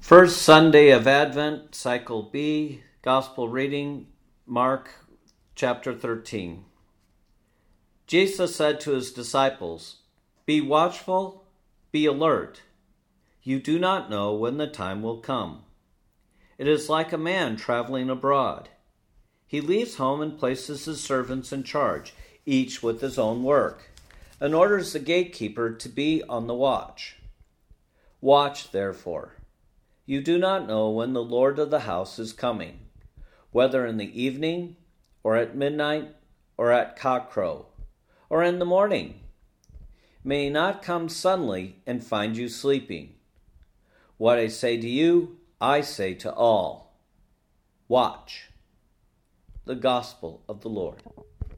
First Sunday of Advent, Cycle B, Gospel reading, Mark chapter 13. Jesus said to his disciples, "Be watchful, be alert. You do not know when the time will come. It is like a man traveling abroad. He leaves home and places his servants in charge, each with his own work, and orders the gatekeeper to be on the watch. Watch, therefore. You do not know when the Lord of the house is coming, whether in the evening, or at midnight, or at cockcrow, or in the morning. May he not come suddenly and find you sleeping. What I say to you, I say to all. Watch." The Gospel of the Lord.